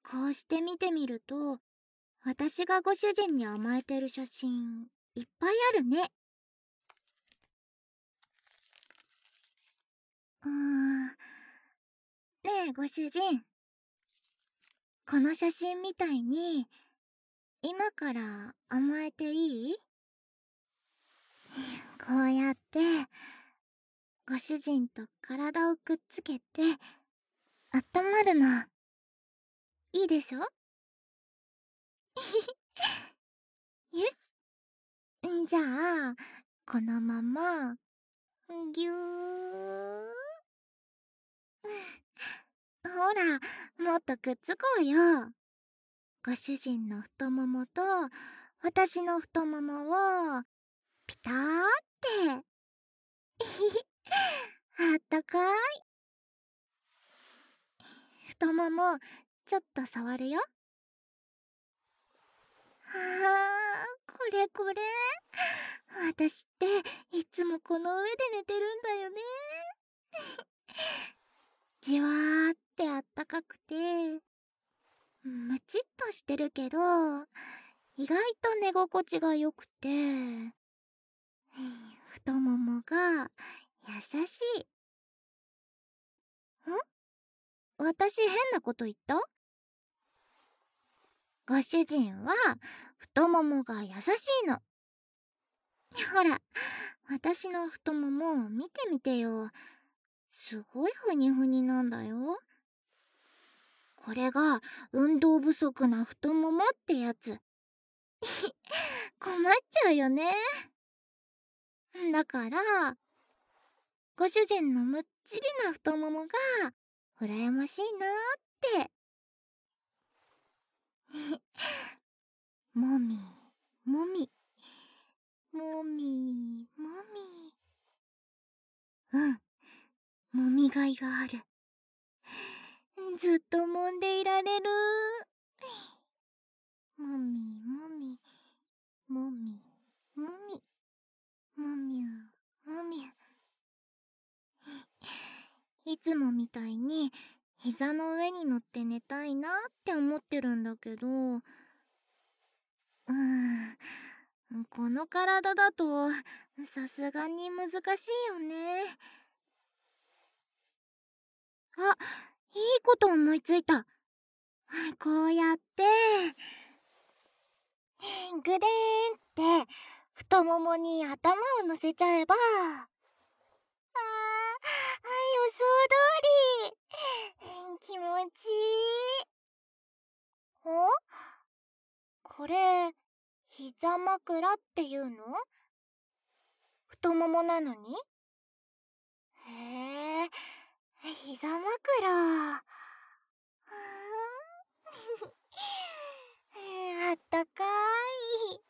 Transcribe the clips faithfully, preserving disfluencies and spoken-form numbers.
こうして見てみると、私がご主人に甘えてる写真いっぱいあるね。うーん。ねえご主人、この写真みたいに今から甘えていい？こうやってご主人と体をくっつけて温まるのいいでしょ？よし、んじゃあこのままぎゅーほら、もっとくっつこうよ。ご主人の太ももと私の太ももをピターってあったかい。太ももちょっと触るよ。はあ、これこれ。私っていつもこの上で寝てるんだよね。じわーってあったかくてムチっとしてるけど意外と寝心地が良くて太ももが優しい。ん？私変なこと言った？ご主人は太ももが優しいの。ほら、私の太もも見てみてよ。すごいふにふになんだよ。これが運動不足な太ももってやつ。困っちゃうよね。だからご主人のむっちりな太ももが羨ましいなーって。もみもみもみもみ。うん、もみがいがある。ずっと揉んでいられる。もみもみもみもみもみゅもみゅ。いつもみたいに膝の上に乗って寝たいなって思ってるんだけど、うーん、この体だとさすがに難しいよね。あ、いいこと思いついた。こうやってぐでーんって太ももに頭を乗せちゃえば、あー、予想通り気持ちいい。お？これ膝枕っていうの？太ももなのに？へえ、膝枕。あったかい。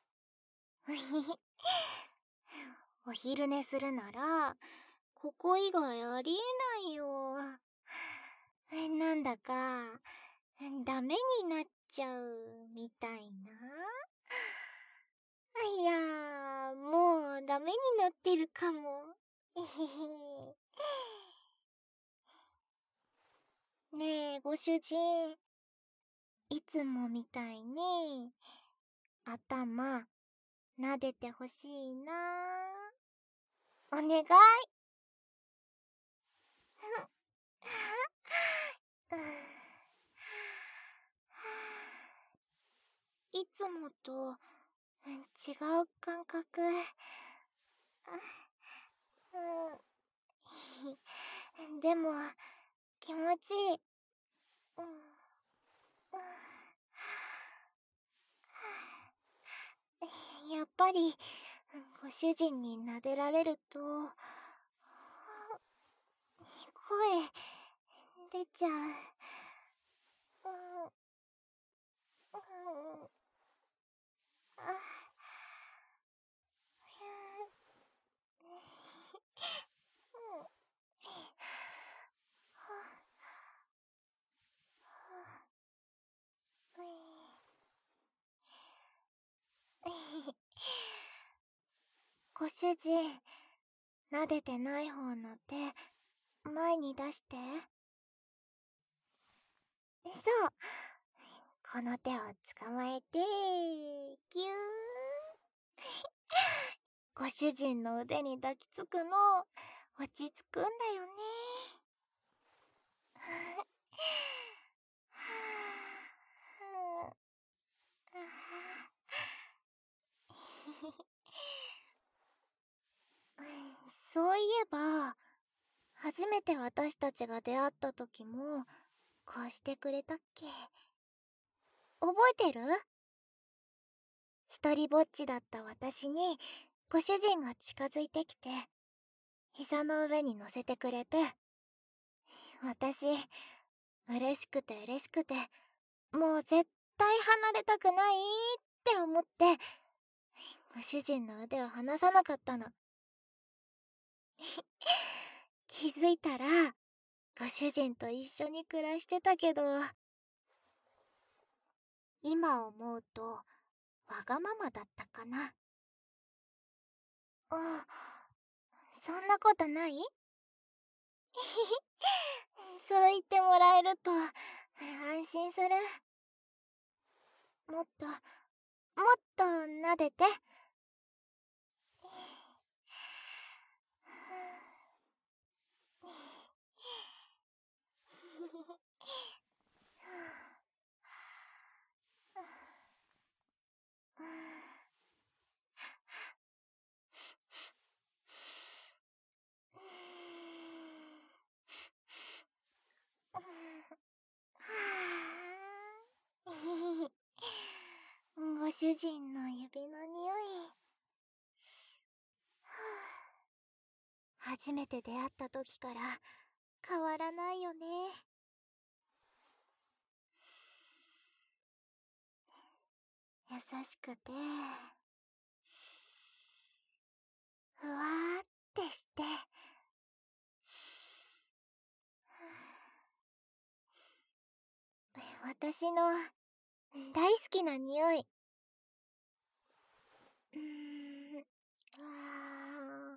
お昼寝するならここ以外ありえないよ。なんだかダメになっちゃうみたいな。いや、もうダメになってるかも。ねえご主人、いつもみたいに頭撫でてほしいな。お願い。いつもと違う感覚。うん、でも気持ちいい。うん、やっぱりご主人に撫でられると声出ちゃう。うんうんあご主人、撫でてない方の手前に出して。そう、 この手を捕まえて、ぎゅー。ご主人の腕に抱きつくの、落ち着くんだよね。そういえば、初めて私たちが出会った時も、こうしてくれたっけ？覚えてる？一人ぼっちだった私に、ご主人が近づいてきて、膝の上に乗せてくれて、私、嬉しくて嬉しくて、もう絶対離れたくないって思って、ご主人の腕を離さなかったの。気づいたら、ご主人と一緒に暮らしてたけど、今思うと、わがままだったかな。あ、そんなことない？そう言ってもらえると、安心する。もっと、もっと撫でて。ご主人の指の匂い。初めて出会った時から変わらないよね。優しくて、ふわーってして、私の大好きな匂い。うーん、あ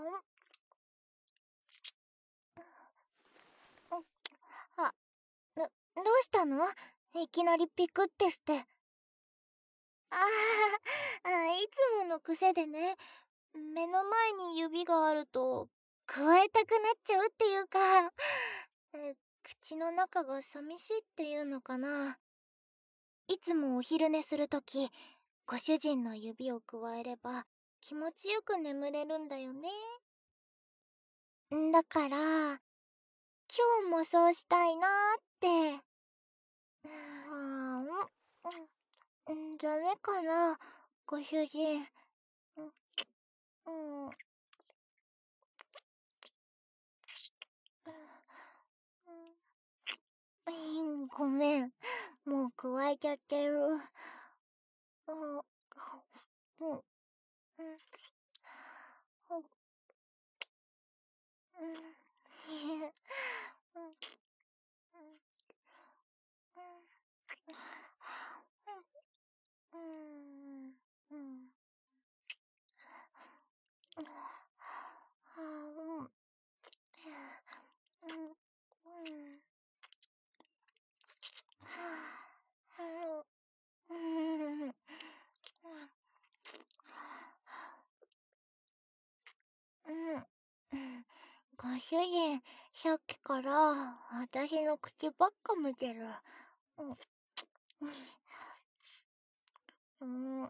ーあ、ど、どうしたの？いきなりピクってして。あーあ、いつもの癖でね、目の前に指があると、加えたくなっちゃうっていうか、え口の中が寂しいっていうのかな。いつもお昼寝するとき、ご主人の指を加えれば気持ちよく眠れるんだよね。んだから、今日もそうしたいなーって。うーん、うん、ダメかな、ご主人。うん、うん、うん、ごめん。もう加えちゃってる。うん、うん、うん、うん、うん、うん、あ、うん、うん、うん、うん、うん。ご主人、さっきから私の口ばっか見てる。うん、うん、うん、うん、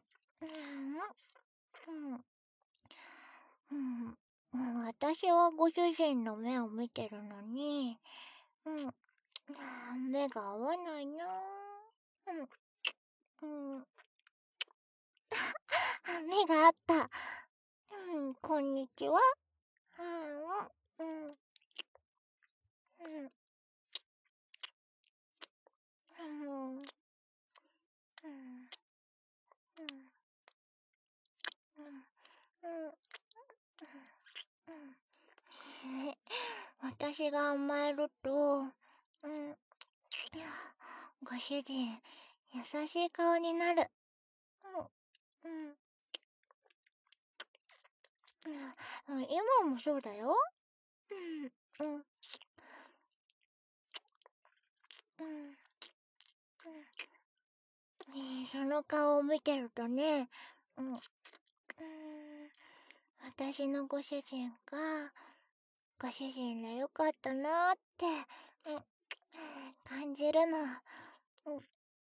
うん。私はご主人の目を見てるのに、うん、目が合わないな。うん、うん。目があった。うん、こんにちは。うん、うん、うん、うん、うん、うん、うん、うん。私が甘えると、うん、ご主人、優しい顔になる。うん、うん、うん、今もそうだよ。うん、うん、うん、うん、 その顔を見てるとね、うん、うーん、私のご主人が、ご主人でよかったなーって、うん、感じるの。うん、うん、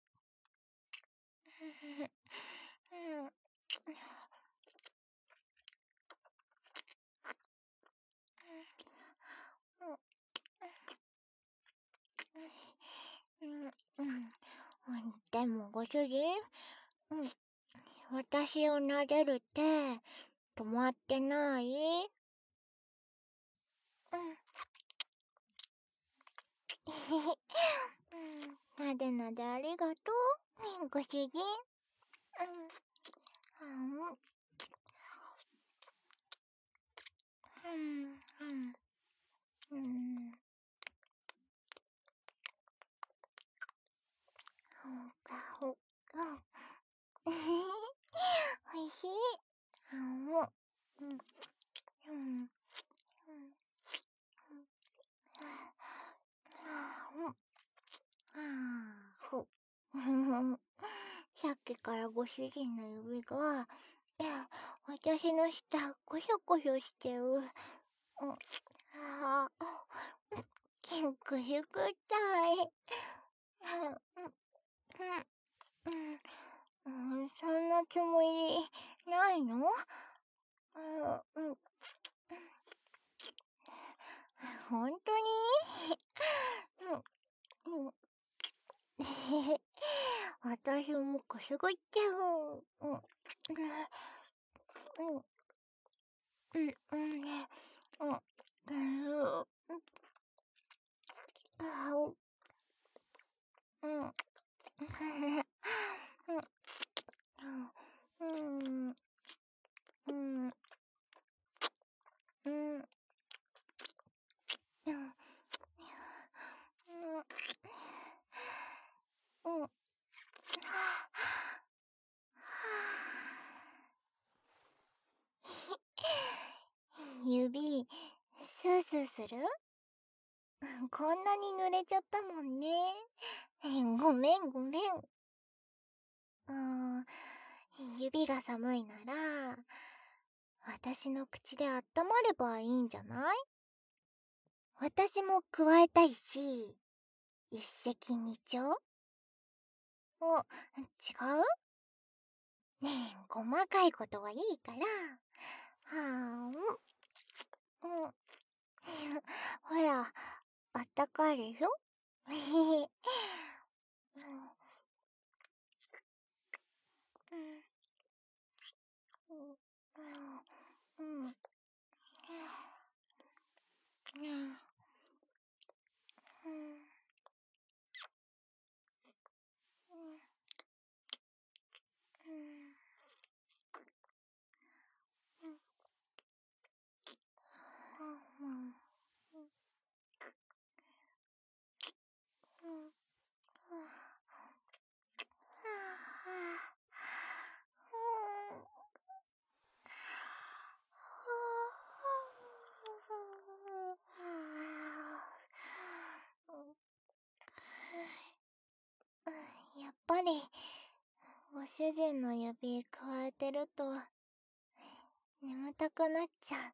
うん、うん、でもご主人、うん、私を撫でるって止まってない？うん。うん、なでなでありがとう、ご主人。うん、うん、うん、うん、うん、ほかほか。おいしい。あもう、うん、うん、うん、あほ。さっきからご主人の指が、いや、私の舌、ゴショゴショしてる。うん、ああ、キンクシくたい。うん、うん、うん、そんなつもりないの？うん、うん、ほんとに？うん、うん。私もくすぐっちゃう。うん、うん、うん、うん、うん、ね、うん、うん、うん、あう、うん、うん、うん、うん、うん、うん、うん、指、スースーする？こんなに濡れちゃったもんね。ごめんごめん。うーん、指が寒いなら、私の口で温まればいいんじゃない？私も加えたいし、一石二鳥？お、違う？ねえ、細かいことはいいから。はーん。うん。ほら、あったかいでしょ？へへへ。うん。うん。うん。うん。うん。うん。うん。うん。うん。うん。やっぱり、ご主人の指加えてると、眠たくなっちゃ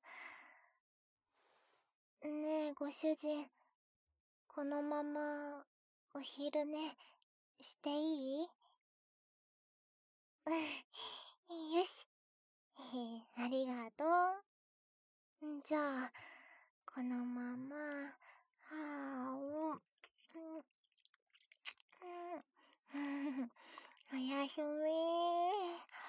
う。ねえ、ご主人、このまま、お昼寝、していい？うん、よし。ありがとう。じゃあ、このまま、はあ、うん、うん、うん、おやすみ。